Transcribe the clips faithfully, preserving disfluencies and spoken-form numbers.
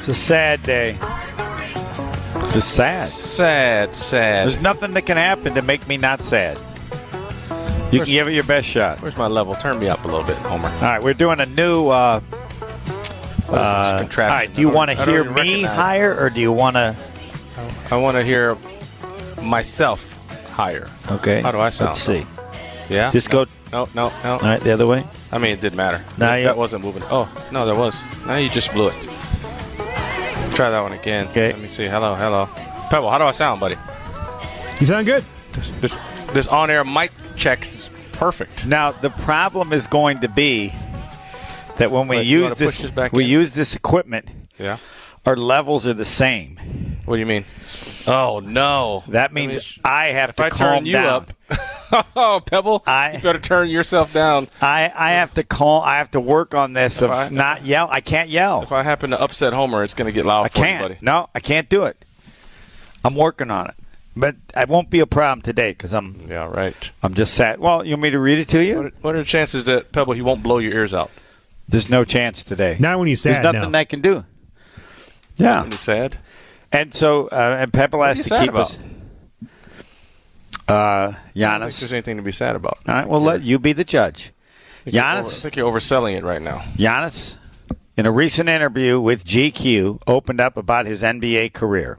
It's a sad day. Just sad. Sad, sad. There's nothing that can happen to make me not sad. You Where's, can give it your best shot. Where's my level? Turn me up a little bit, Homer. All right, we're doing a new. Uh, What is uh, this contraption? all right, do you want to I don't hear even me recognize. higher, or do you want to? I want to hear myself higher. Okay. How do I sound? Let's see. Yeah? Just no, go. No, no, no. All right, the other way. I mean, it didn't matter. Now that, you- that wasn't moving. Oh, no, there was. Now you just blew it. Try that one again. Okay. Let me see. Hello, hello. Pebble, how do I sound, buddy? You sound good. This, this, this on-air mic checks is perfect. Now the problem is going to be that when we Wait, you use wanna push this, this back we in? use this equipment, Yeah? our levels are the same. What do you mean? Oh, no. That means means I have If to I calm turn you down. up, oh, Pebble, I- you better turn yourself down. I, I have to call. I have to work on this of I- not yell. I can't yell. If I happen to upset Homer, it's going to get loud I for you, can't. buddy. No, I can't do it. I'm working on it, but it won't be a problem today because I'm Yeah, right. I'm just sad. Well, you want me to read it to you? What are, what are the chances that, Pebble, he won't blow your ears out? There's no chance today. Not when he's There's sad. nothing no. I can do. Yeah, When he's sad? and so uh, and Pepper What are has you to sad keep about? us. Uh, I don't think Giannis. there's anything to be sad about. All right, well, let you be the judge. I think you're over- I Giannis. think you're overselling it right now. Giannis, in a recent interview with G Q, opened up about his N B A career.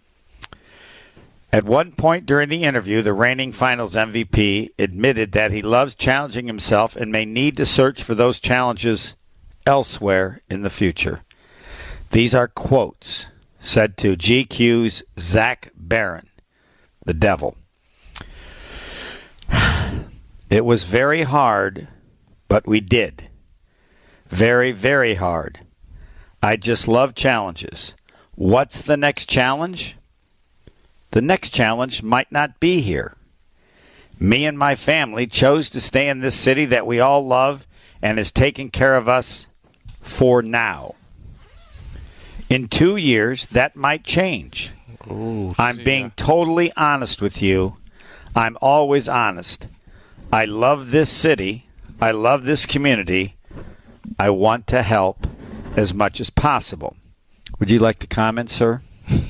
At one point during the interview, the reigning Finals M V P admitted that he loves challenging himself and may need to search for those challenges elsewhere in the future. These are quotes said to G Q's Zach Barron, the devil. It was very hard, but we did. Very, very hard. I just love challenges. What's the next challenge? The next challenge might not be here. Me and my family chose to stay in this city that we all love and is taking care of us for now. In two years, that might change. Ooh, I'm see being ya. totally honest with you. I'm always honest. I love this city. I love this community. I want to help as much as possible. Would you like to comment, sir?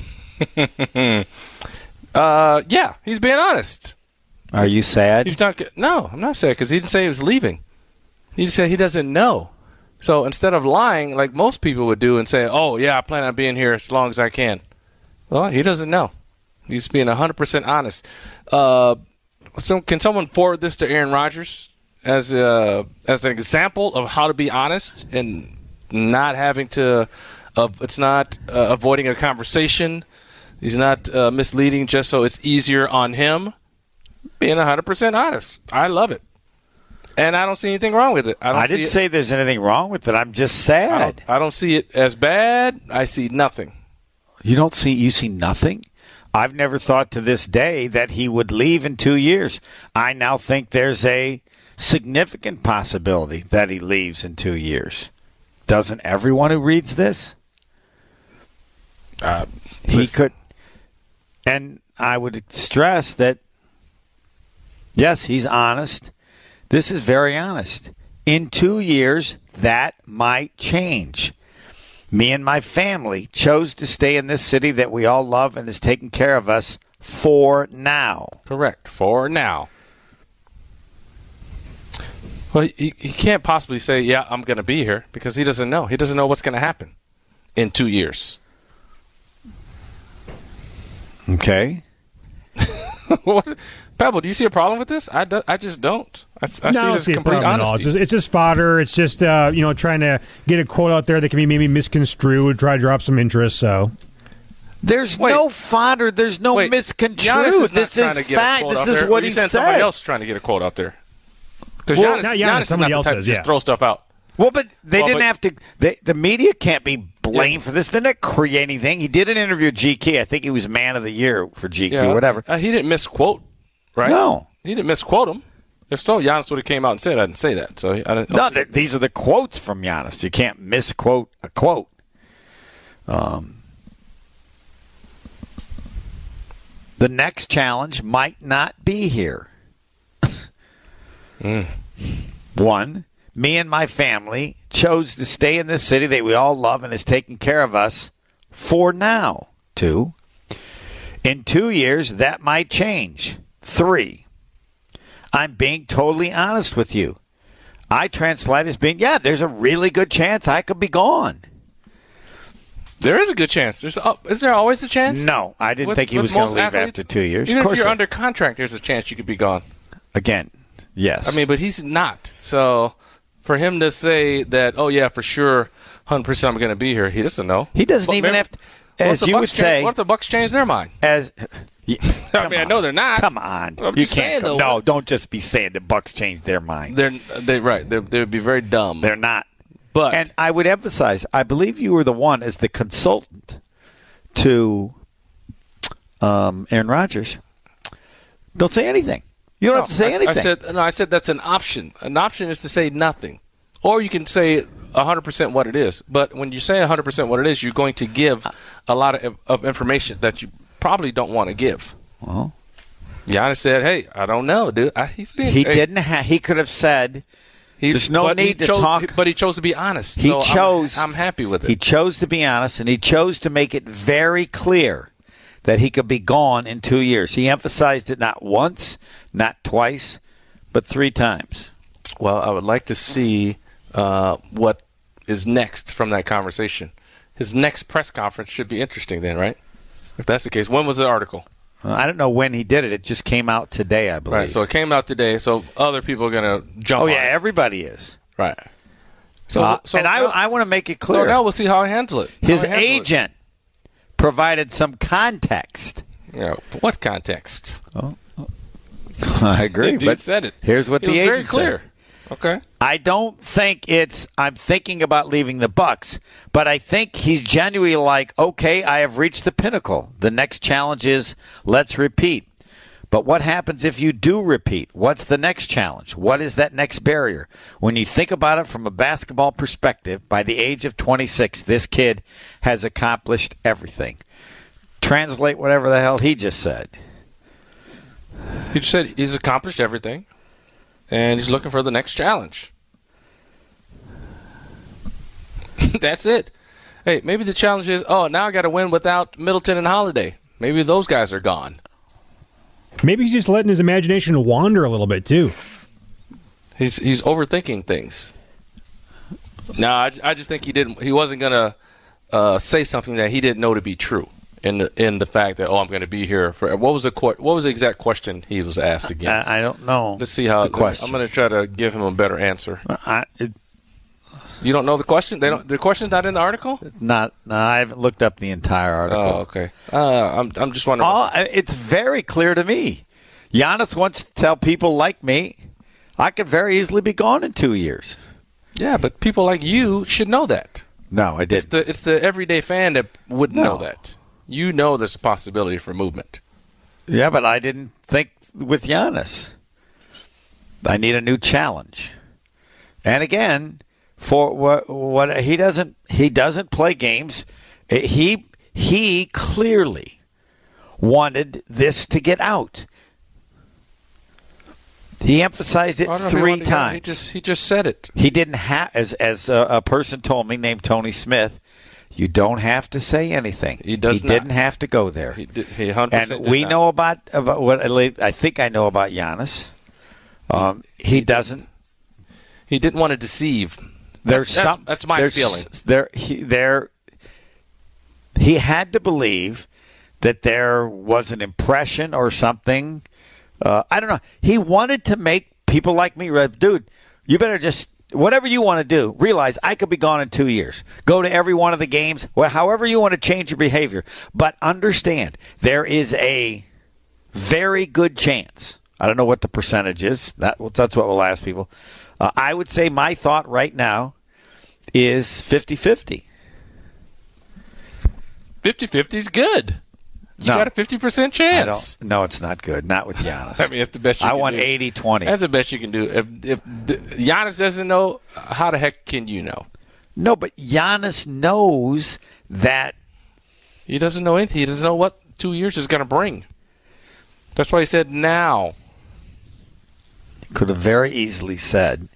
Uh, yeah, he's being honest. Are you sad? He's not. g- No, I'm not sad because he didn't say he was leaving. He just said he doesn't know. So instead of lying like most people would do and say, "Oh yeah, I plan on being here as long as I can," well, he doesn't know. He's being one hundred percent honest. Uh, so can someone forward this to Aaron Rodgers as a, as an example of how to be honest and not having to? Uh, it's not uh, avoiding a conversation. He's not uh, misleading just so it's easier on him. Being one hundred percent honest. I love it. And I don't see anything wrong with it. I, don't I see didn't it, say there's anything wrong with it. I'm just I sad. don't, I don't see it as bad. I see nothing. You don't see you see nothing? I've never thought to this day that he would leave in two years. I now think there's a significant possibility that he leaves in two years. Doesn't everyone who reads this? Uh, He listen. could, and I would stress that, yes, he's honest. This is very honest. In two years, that might change. Me and my family chose to stay in this city that we all love and is taking care of us for now. Correct. For now. Well, he, he can't possibly say, yeah, I'm going to be here because he doesn't know. He doesn't know what's going to happen in two years. Okay. What? Pebble, do you see a problem with this? I, do, I just don't. I, I no, see I don't this see a complete problem at all. It's honesty. just, it's just fodder. It's just uh, you know trying to get a quote out there that can be maybe misconstrued, try to drop some interest. So There's Wait. no fodder. There's no Wait, Giannis misconstrued. is not This trying is to get a fact. quote This out is there. what Or he you said said. somebody else trying to get a quote out there. Because Well, Giannis, not Giannis, Giannis is somebody not else the type says, to just yeah. throw stuff out. Well, but they Well, didn't but- have to. They, the media can't be blamed for this. They didn't create anything. He did an interview with G Q. I think he was man of the year for G Q, Yeah. whatever. Uh, he didn't misquote, right? No. He didn't misquote him. If so, Giannis would have came out and said, I didn't say that. So I didn't, No, th- these are the quotes from Giannis. You can't misquote a quote. Um, the next challenge might not be here. Mm. One, me and my family chose to stay in this city that we all love and is taking care of us for now. Two, in two years, that might change. Three, I'm being totally honest with you. I translate as being, yeah, there's a really good chance I could be gone. There is a good chance. There's, uh, is there always a chance? No, I didn't with, think he was going to leave athletes, after two years. Even of course if you're so. under contract, there's a chance you could be gone. Again, yes. I mean, but he's not. So for him to say that, oh, yeah, for sure, one hundred percent I'm going to be here, he doesn't know. He doesn't but even maybe, have to, as you would change, say. What if the Bucks change their mind? As yeah, I mean, on. I know they're not. Come on. I'm you just can't. saying, Come, though. no, don't just be saying the Bucks changed their mind. They're, they right. They're, they would be very dumb. They're not. But and I would emphasize, I believe you were the one as the consultant to um, Aaron Rodgers. Don't say anything. You don't no, have to say I, anything. I said, no, I said that's an option. An option is to say nothing. Or you can say one hundred percent what it is. But when you say one hundred percent what it is, you're going to give a lot of, of information that you probably don't want to give. Well, Giannis said, hey, I don't know, dude. I, he's being, he hey, didn't have. He could have said, he, there's no need to chose, talk. But he chose to be honest. He so chose. I'm, I'm happy with it. He chose to be honest, and he chose to make it very clear that he could be gone in two years. He emphasized it not once, not twice, but three times. Well, I would like to see uh, what is next from that conversation. His next press conference should be interesting then, right? If that's the case. When was the article? Uh, I don't know when he did it. It just came out today, I believe. Right, so it came out today, so other people are going to jump Oh, on yeah, it. everybody is. Right. So, Uh, so and I, now, I want to make it clear. So now we'll see how he handles it. His How he handles agent provided some context. It. Yeah, what context? I agree, Dude but said it. here's what He the was agent very clear. said. Okay. I don't think it's I'm thinking about leaving the Bucks, but I think he's genuinely like, okay, I have reached the pinnacle. The next challenge is let's repeat. But what happens if you do repeat? What's the next challenge? What is that next barrier? When you think about it from a basketball perspective, by the age of twenty-six, this kid has accomplished everything. Translate whatever the hell he just said. He just said he's accomplished everything, and he's looking for the next challenge. That's it. Hey, maybe the challenge is, oh, now I got to win without Middleton and Holiday. Maybe those guys are gone. Maybe he's just letting his imagination wander a little bit, too. He's he's overthinking things. No, I, I just think he didn't. He wasn't gonna uh, say something that he didn't know to be true. In the in the fact that oh, I'm going to be here for what was the what was the exact question he was asked again? I, I don't know. Let's see how the question. I'm going to try to give him a better answer. I, it, You don't know the question? They don't. The question's not in the article. not. No, I haven't looked up the entire article. Oh, okay. Uh, I'm I'm just wondering. All, it's very clear to me. Giannis wants to tell people like me, I could very easily be gone in two years. Yeah, but people like you should know that. No, I It's didn't. the it's the everyday fan that wouldn't No. know that. You know there's a possibility for movement. Yeah, but I didn't think with Giannis. I need a new challenge. And again, for what what he doesn't he doesn't play games. He he clearly wanted this to get out. He emphasized it I don't know if he three wanted to go. times. He just he just said it. He didn't have, as as a, a person told me named Tony Smith, you don't have to say anything. He does He not. didn't have to go there. He did, he one hundred percent And did we not. know about about what I think I know about Giannis. Um, he doesn't. He didn't want to deceive. There's that's, some. That's my there's, feeling. There, he, there. He had to believe that there was an impression or something. Uh, I don't know. He wanted to make people like me, dude. You better just whatever you want to do. Realize I could be gone in two years. Go to every one of the games, well, however you want to change your behavior. But understand, there is a very good chance. I don't know what the percentage is. That that's what we'll ask people. Uh, I would say my thought right now is fifty-fifty. fifty-fifty is good. You No. got a fifty percent I chance. don't. No, it's not good. Not with Giannis. I mean, it's the best you I can want do. eighty twenty. That's the best you can do. If, if the, Giannis doesn't know, how the heck can you know? No, but Giannis knows that. He doesn't know anything. He doesn't know what two years is going to bring. That's why he said now. Could have very easily said,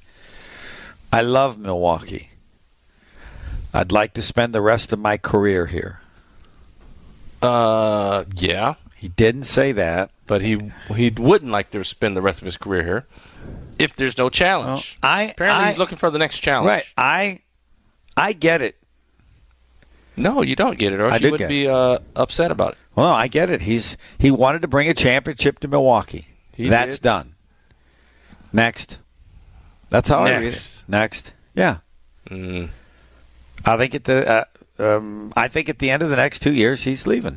I love Milwaukee. I'd like to spend the rest of my career here. Uh, yeah. He didn't say that. But he he wouldn't like to spend the rest of his career here if there's no challenge. Well, I, Apparently I, he's looking for the next challenge. Right. I I get it. No, you don't get it, or I else you do would get be uh, upset about it. Well, no, I get it. He's He wanted to bring a championship to Milwaukee. He That's did. done. Next. That's how I read it. Next. Next. Yeah. Mm. I think at the uh, um, I think at the end of the next two years he's leaving.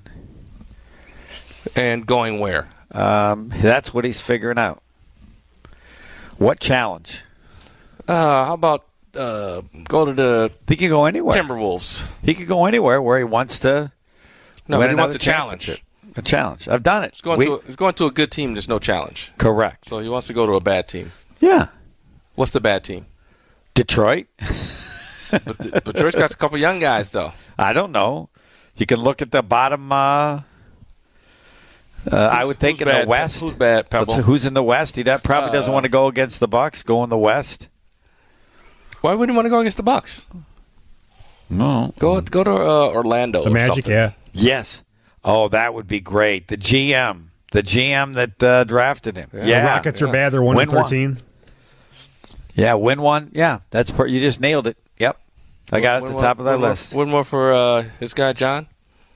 And going where? Um, that's what he's figuring out. What challenge? Uh, how about uh, go to the He could go anywhere. Timberwolves? He could go anywhere where he wants to. No, win but he wants another a challenge. championship. A challenge. I've done it. He's going, We- to a, he's going to a good team. There's no challenge. Correct. So he wants to go to a bad team. Yeah. What's the bad team? Detroit. But the, Detroit's got a couple young guys, though. I don't know. You can look at the bottom. Uh, uh, I would think who's in bad? the West. Who's bad, Pebble? Let's see, who's in the West? He that probably doesn't Uh, want to go against the Bucks. Go in the West. Why wouldn't he want to go against the Bucks? No. Go go to uh, Orlando. The or Magic, something. yeah. Yes. Oh, that would be great. The G M. The G M that uh, drafted him. Yeah. The Rockets yeah. are bad. They're one Win and thirteen. Yeah, win one. Yeah, that's per- you just nailed it. Yep. I got it at One the more- top of that one more- list. One more for uh, his guy, John.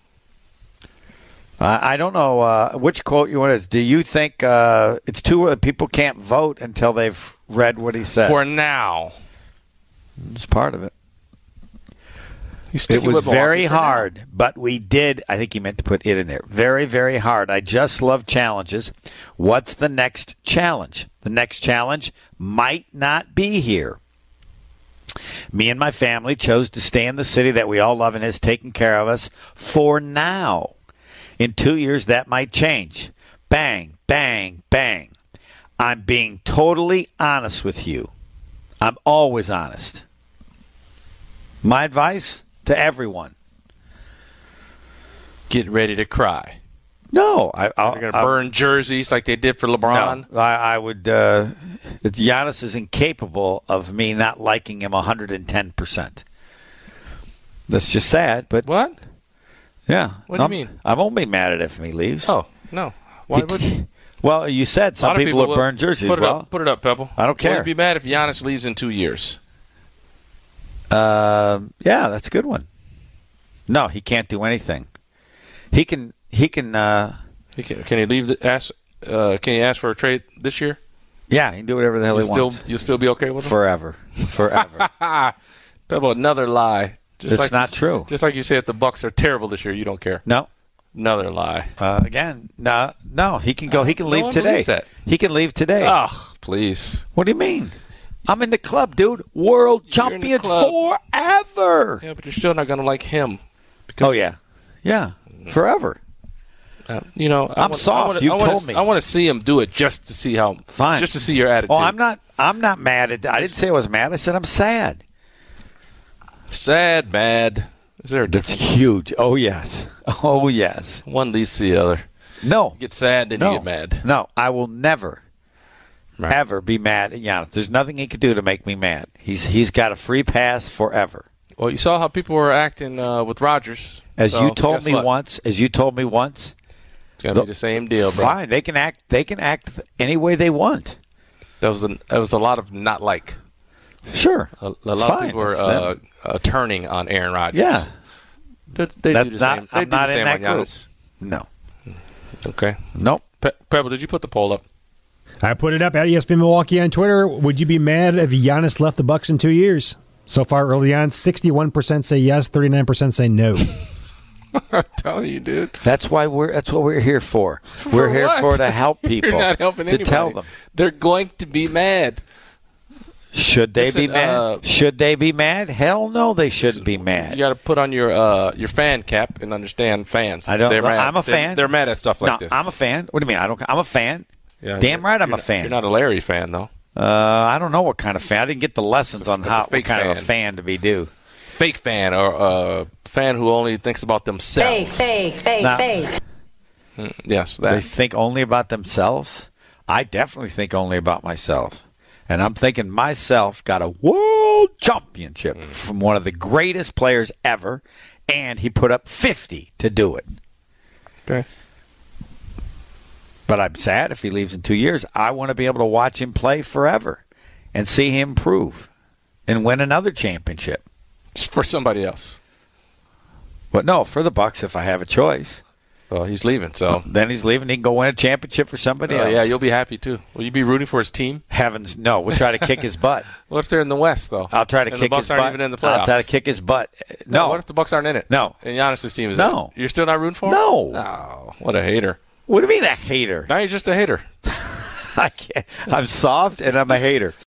I I don't know uh, which quote you want is. Do you think uh, it's too uh, people can't vote until they've read what he said? For now. It's part of it. He's It sticking was with Milwaukee very for now. hard, but we did. I think he meant to put it in there. Very, very hard. I just love challenges. What's the next challenge? The next challenge might not be here. Me and my family chose to stay in the city that we all love and has taken care of us for now. In two years, that might change. Bang, bang, bang. I'm being totally honest with you. I'm always honest. My advice to everyone. Get ready to cry. No, I, I'll, They're going to I'll- burn jerseys like they did for LeBron. No, I, I would. Uh, Giannis is incapable of me not liking him one hundred ten percent. That's just sad, but What? yeah. What do you I'm, mean? I won't be mad at it if he leaves. Oh, no. Why He- would you? Well, you said A some lot of people, would will. burn jerseys. Put it Well, up. Put it up, Pebble. I don't care. Would you be mad if Giannis leaves in two years? Um, yeah, that's a good one. No, he can't do anything. He can. He can. Uh, He can, can he leave? The, ask. Uh, can he ask for a trade this year? yeah, he can do whatever the hell You he still, wants. you'll still be okay with him? Forever, forever. Pebble, another lie. Just It's like not you, true. Just like you said, the Bucks are terrible this year. You don't care. No, Another lie. uh, again, no, no. He can go. He can No leave one today. believes that. He can leave today. Oh, please. What do you mean? I'm in the club, dude. World You're in the champion club. forever. Yeah, but you're still not going to like him. Because, Oh yeah, yeah, forever. uh, you know, I I'm want, soft. I want, You've I want told to, me. I want to see him do it just to see how. Fine. Just to see your attitude. Oh, I'm not. I'm not mad at. I didn't say I was mad. I said I'm sad. Sad, bad. Is there a That's difference? huge. Oh yes. Oh yes. One leads to the other. No. You get sad, then no. you get mad. No. I will never, Right. ever be mad at Giannis. There's nothing he could do to make me mad. He's he's got a free pass forever. Well, you saw how people were acting uh, with Rodgers. As So, you told guess me what? once. As you told me once. It's gonna be the same deal, bro. Fine. They can act. They can act any way they want. That was a, that was a lot of not like. Sure. A, a It's lot fine. of people were It's uh, them. uh, turning on Aaron Rodgers. Yeah. They, they That's do the not- same. They I'm do not the in same that on group. Giannis. No. Okay. Nope. Pe- Pebble, did you put the poll up? I put it up at E S P N Milwaukee on Twitter. Would you be mad if Giannis left the Bucks in two years? So far, early on, sixty-one percent say yes, thirty-nine percent say no. I'm telling you, dude. That's why we're. That's what we're here for. We're here what? for to help people. You're not helping to anybody. tell them. They're going to be mad. Should they Listen, be mad? uh, Should they be mad? Hell no, they shouldn't be mad. You got to put on your uh, your fan cap and understand fans. I don't. They're mad. I'm a They're- fan. They're, mad at stuff like no, this. I'm a fan. What do you mean? I don't. I'm a fan. Yeah, Damn you're- right, I'm you're a not- fan. You're not a Larry fan, though. Uh, I don't know what kind of fan. I didn't get the lessons That's a- on that's a how what fake kind of a fan. fan to be do. Fake fan or a uh, fan who only thinks about themselves. Fake, fake, fake, Nah. fake. Mm, yes, They that. think only about themselves. I definitely think only about myself. And I'm thinking myself got a world championship from one of the greatest players ever, and he put up fifty to do it. Okay. But I'm sad if he leaves in two years. I want to be able to watch him play forever and see him improve and win another championship. It's for somebody else. But no, for the Bucks, if I have a choice. Well, he's leaving, so. Then he's leaving. He can go win a championship for somebody Oh, else. yeah, you'll be happy, too. Will you be rooting for his team? Heavens, no. We'll try to kick his butt. What if they're in the West, though? I'll try to and kick the Bucks his aren't butt. even in the playoffs? I'll try to kick his butt. No. no. What if the Bucks aren't in it? No. And Giannis' team is No. in it? You're still not rooting for him? No. Oh, what a hater. What do you mean a hater? Now you're just a hater. I can't. I'm soft and I'm a hater.